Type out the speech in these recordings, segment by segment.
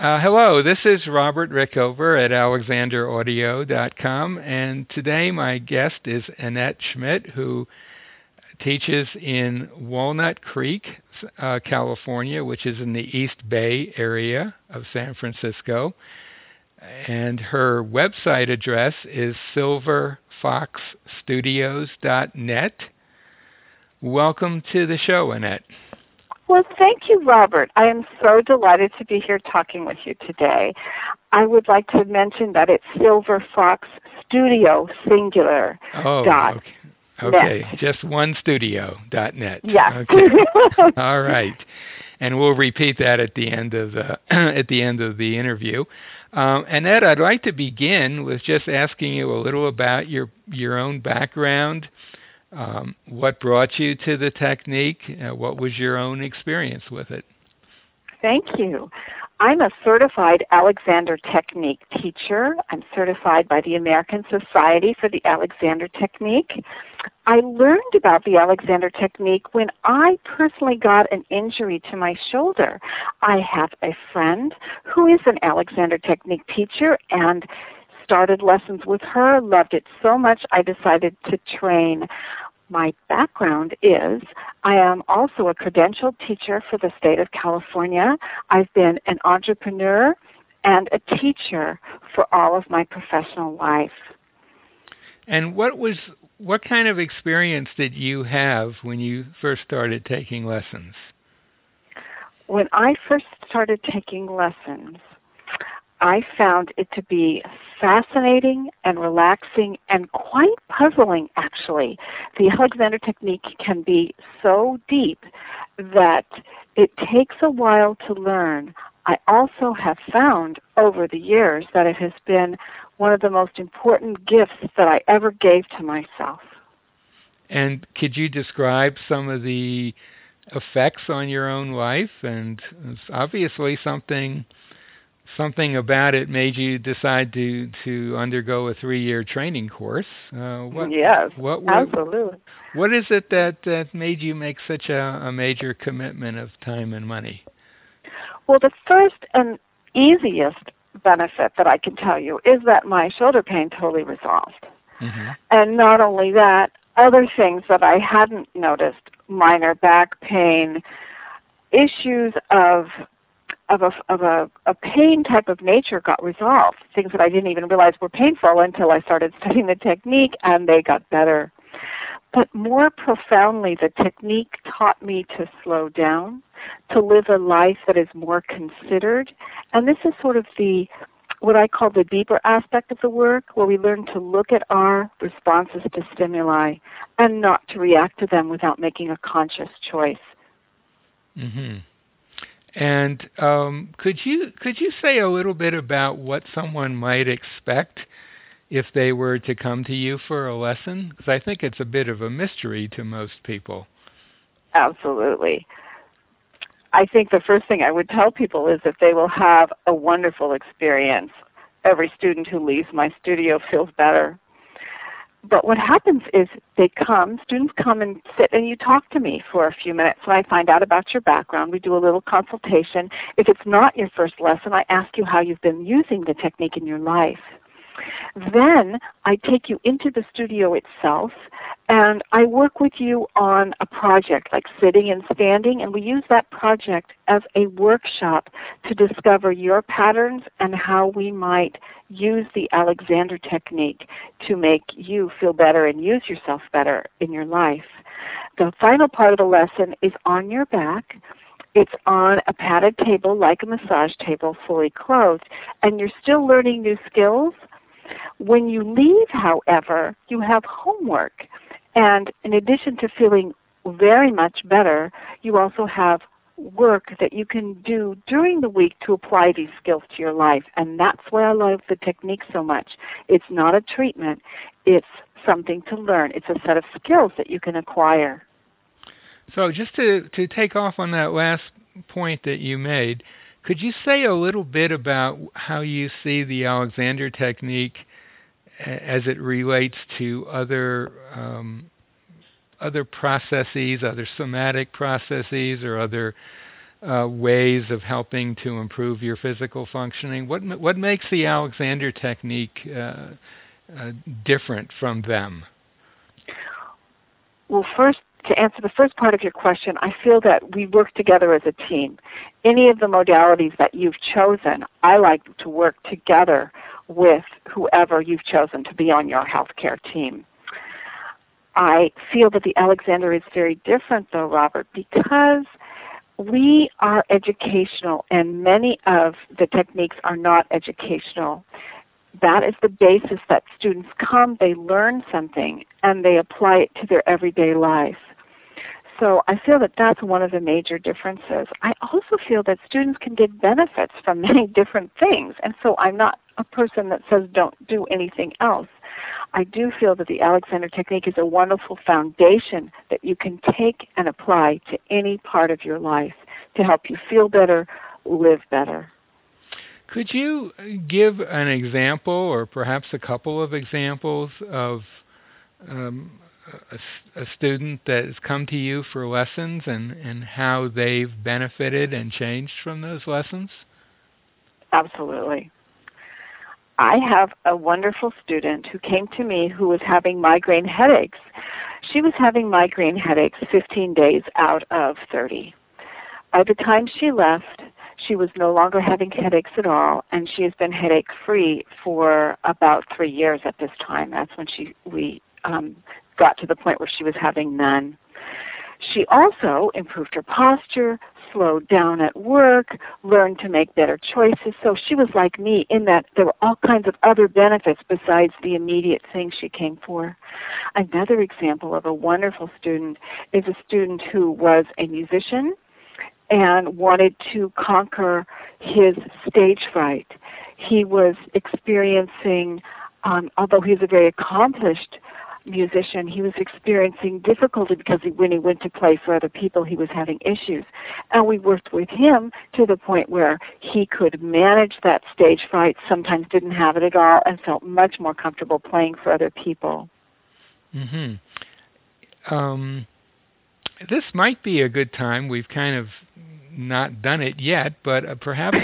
Hello, this is Robert Rickover at alexanderaudio.com, and today my guest is Annette Schmidt, who teaches in Walnut Creek, California, which is in the East Bay area of San Francisco. And her website address is silverfoxstudios.net. Welcome to the show, Annette. Well, thank you, Robert. I am so delighted to be here talking with you today. I would like to mention that it's Silver Fox Studio Singular. Okay. Just one studio.net. Yes. Okay. All right. And we'll repeat that at the end of the interview. Annette, I'd like to begin with just asking you a little about your own background. What brought you to the technique? What was your own experience with it? Thank you. I'm a certified Alexander Technique teacher. I'm certified by the American Society for the Alexander Technique. I learned about the Alexander Technique when I personally got an injury to my shoulder. I have a friend who is an Alexander Technique teacher and started lessons with her, loved it so much I decided to train. My background is I am also a credentialed teacher for the state of California. I've been an entrepreneur and a teacher for all of my professional life. And what kind of experience did you have when you first started taking lessons? When I first started taking lessons, I found it to be fascinating and relaxing and quite puzzling, actually. The Alexander Technique can be so deep that it takes a while to learn. I also have found over the years that it has been one of the most important gifts that I ever gave to myself. And could you describe some of the effects on your own life? And it's obviously something about it made you decide to undergo a 3-year training course. Yes, absolutely. What is it that made you make such a major commitment of time and money? Well, the first and easiest benefit that I can tell you is that my shoulder pain totally resolved. Mm-hmm. And not only that, other things that I hadn't noticed, minor back pain, issues of a pain type of nature got resolved, things that I didn't even realize were painful until I started studying the technique, and they got better. But more profoundly, the technique taught me to slow down, to live a life that is more considered, and this is sort of what I call the deeper aspect of the work, where we learn to look at our responses to stimuli and not to react to them without making a conscious choice. Mm-hmm. And could you say a little bit about what someone might expect if they were to come to you for a lesson? Because I think it's a bit of a mystery to most people. Absolutely. I think the first thing I would tell people is that they will have a wonderful experience. Every student who leaves my studio feels better. But what happens is students come and sit and you talk to me for a few minutes, and I find out about your background. We do a little consultation. If it's not your first lesson, I ask you how you've been using the technique in your life. Then I take you into the studio itself, and I work with you on a project like sitting and standing, and we use that project as a workshop to discover your patterns and how we might use the Alexander Technique to make you feel better and use yourself better in your life. The final part of the lesson is on your back. It's on a padded table like a massage table, fully clothed, and you're still learning new skills. When you leave, however, you have homework. And in addition to feeling very much better, you also have work that you can do during the week to apply these skills to your life. And that's why I love the technique so much. It's not a treatment. It's something to learn. It's a set of skills that you can acquire. So just to take off on that last point that you made, could you say a little bit about how you see the Alexander Technique as it relates to other processes, other somatic processes, or other ways of helping to improve your physical functioning? What makes the Alexander technique different from them? Well, first, to answer the first part of your question, I feel that we work together as a team. Any of the modalities that you've chosen, I like to work together with whoever you've chosen to be on your healthcare team. I feel that the Alexander is very different, though, Robert, because we are educational and many of the techniques are not educational. That is the basis that students come, they learn something, and they apply it to their everyday life. So I feel that that's one of the major differences. I also feel that students can get benefits from many different things, and so I'm not a person that says don't do anything else. I do feel that the Alexander technique is a wonderful foundation that you can take and apply to any part of your life to help you feel better, live better. Could you give an example or perhaps a couple of examples of a student that has come to you for lessons and how they've benefited and changed from those lessons? Absolutely. I have a wonderful student who came to me who was having migraine headaches. She was having migraine headaches 15 days out of 30. By the time she left, she was no longer having headaches at all, and she has been headache-free for about 3 years at this time. That's when we got to the point where she was having none. She also improved her posture, slowed down at work, learned to make better choices. So she was like me in that there were all kinds of other benefits besides the immediate thing she came for. Another example of a wonderful student is a student who was a musician and wanted to conquer his stage fright. He was experiencing, although he's a very accomplished musician, he was experiencing difficulty because when he went to play for other people, he was having issues. And we worked with him to the point where he could manage that stage fright, sometimes didn't have it at all, and felt much more comfortable playing for other people. Mm-hmm. This might be a good time. We've kind of not done it yet, but perhaps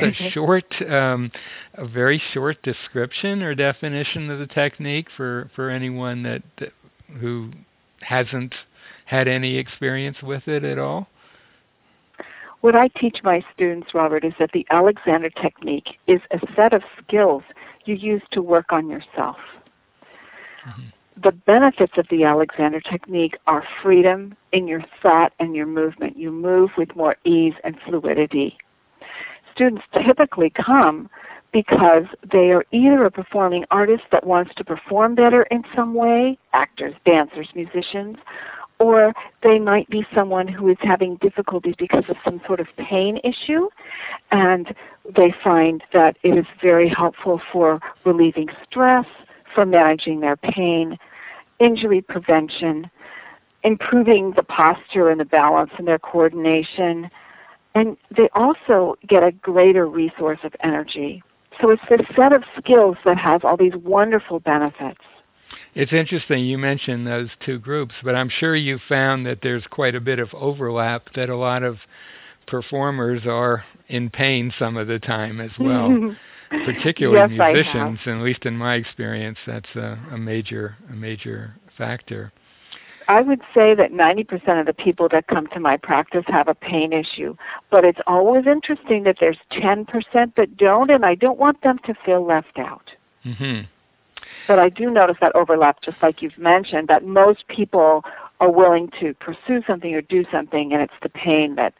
a very short description or definition of the technique for anyone that who hasn't had any experience with it at all. What I teach my students, Robert, is that the Alexander technique is a set of skills you use to work on yourself. Mm-hmm. The benefits of the Alexander technique are freedom in your thought and your movement. You move with more ease and fluidity. Students typically come because they are either a performing artist that wants to perform better in some way, actors, dancers, musicians, or they might be someone who is having difficulties because of some sort of pain issue, and they find that it is very helpful for relieving stress, for managing their pain, injury prevention, improving the posture and the balance and their coordination, and they also get a greater resource of energy. So it's this set of skills that has all these wonderful benefits. It's interesting you mentioned those two groups, but I'm sure you found that there's quite a bit of overlap, that a lot of performers are in pain some of the time as well. Particularly yes, musicians, at least in my experience, that's a major factor. I would say that 90% of the people that come to my practice have a pain issue, but it's always interesting that there's 10% that don't, and I don't want them to feel left out. Mm-hmm. But I do notice that overlap, just like you've mentioned, that most people are willing to pursue something or do something, and it's the pain that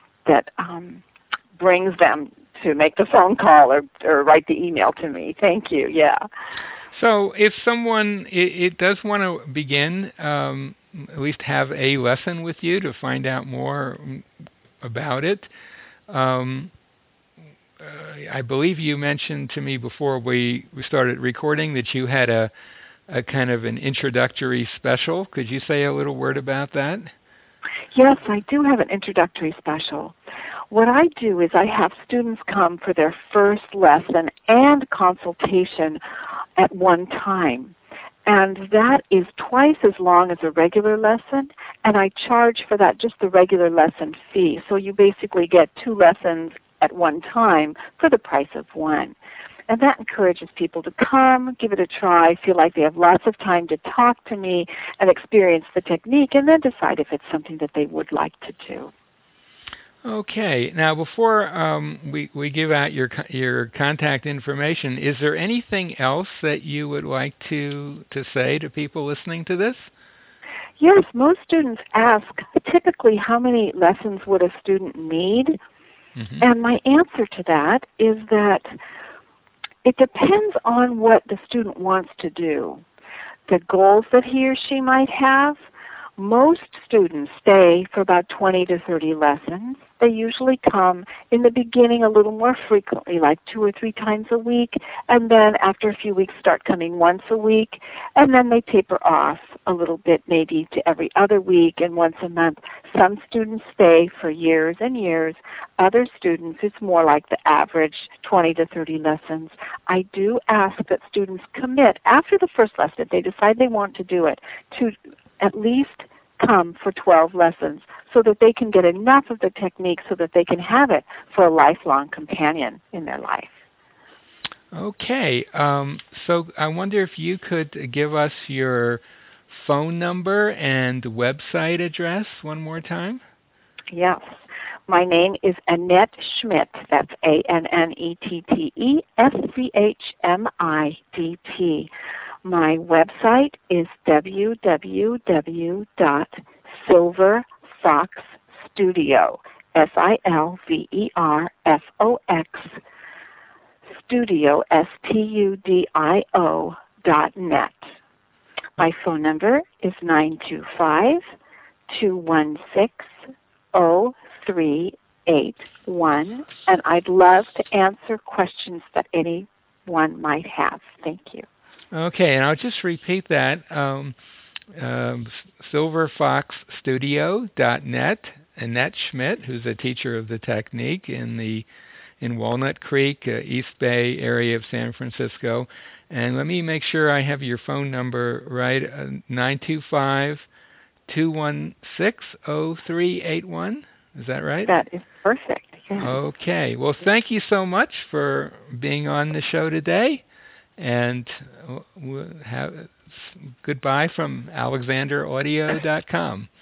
brings them to make the phone call or write the email to me. Thank you. Yeah. So if someone it does want to begin, at least have a lesson with you to find out more about it, I believe you mentioned to me before we started recording that you had a kind of an introductory special. Could you say a little word about that? Yes, I do have an introductory special. What I do is I have students come for their first lesson and consultation at one time. And that is twice as long as a regular lesson, and I charge for that just the regular lesson fee. So you basically get 2 lessons at one time for the price of one. And that encourages people to come, give it a try, feel like they have lots of time to talk to me and experience the technique, and then decide if it's something that they would like to do. Okay. Now, before we give out your contact information, is there anything else that you would like to say to people listening to this? Yes, most students ask typically how many lessons would a student need, and my answer to that is that it depends on what the student wants to do, the goals that he or she might have. Most students stay for about 20 to 30 lessons. They usually come in the beginning a little more frequently, like 2 or 3 times a week, and then after a few weeks start coming once a week, and then they taper off a little bit, maybe to every other week and once a month. Some students stay for years and years. Other students, it's more like the average 20 to 30 lessons. I do ask that students commit after the first lesson, if they decide they want to do it, to at least come for 12 lessons so that they can get enough of the technique so that they can have it for a lifelong companion in their life. Okay. So I wonder if you could give us your phone number and website address one more time. Yes. My name is Annette Schmidt. That's ANNETTESCHMIDT. My website is www.silverfoxstudio, SILVERFOX, studio, STUDIO.net. My phone number is 925-216-0381, and I'd love to answer questions that anyone might have. Thank you. Okay, and I'll just repeat that, silverfoxstudio.net. Annette Schmidt, who's a teacher of the technique in Walnut Creek, East Bay area of San Francisco. And let me make sure I have your phone number right, 925-216-0381. Is that right? That is perfect. Yes. Okay. Well, thank you so much for being on the show today. And we'll goodbye from AlexanderAudio.com.